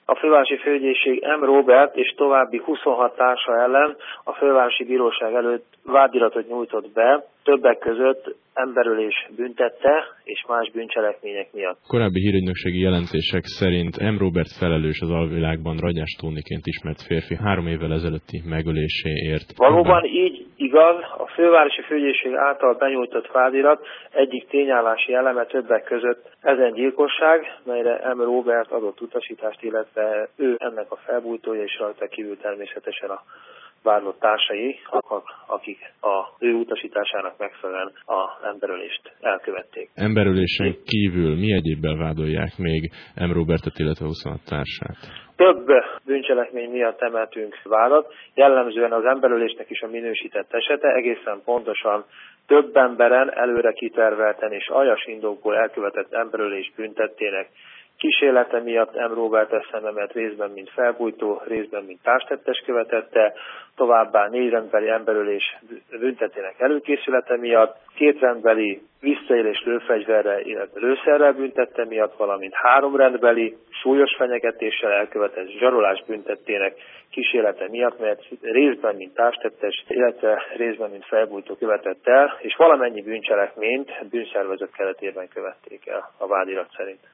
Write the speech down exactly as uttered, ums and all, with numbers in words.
a fővárosi főügyészség M. Róbert és további huszonhat társa ellen a fővárosi bíróság előtt vádiratot nyújtott be, többek között emberölés büntette és más bűncselekmények miatt. Korábbi hírügynökségi jelentések szerint M. Róbert felelős az alvilágban Ragyás Tóniként ismert férfi három évvel ezelőtti megöléséért. Valóban így igaz, a fővárosi főügyészség által benyújtott vádirat egyik tényállási eleme többek között ezen gyilkosság, melyre M. Róbert adott utasítást, illetve ő ennek a felbújtója és rajta kívül természetesen a vádlott társai, akik a ő utasításának megfelelően az emberölést elkövették. Emberölésen kívül mi egyébben vádolják még M. Róbertet, illetve huszonhat társát? Több bűncselekmény miatt emeltünk vádat, jellemzően az emberölésnek is a minősített esete, egészen pontosan több emberen előre kitervelten és aljas indokból elkövetett emberölés büntettének kísérlete miatt M. Róbert eszememelt részben mint felbújtó, részben mint társtettes követette, továbbá négy rendbeli emberölés büntetének előkészülete miatt, két rendbeli visszaélés lőfegyverrel, illetve lőszerrel büntette miatt, valamint három rendbeli súlyos fenyegetéssel elkövetett zsarolás büntettének kísérlete miatt, mert részben mint társtettes, illetve részben mint felbújtó követett el, és valamennyi bűncselekményt bűnszervezet keretében követték el a vádirat szerint.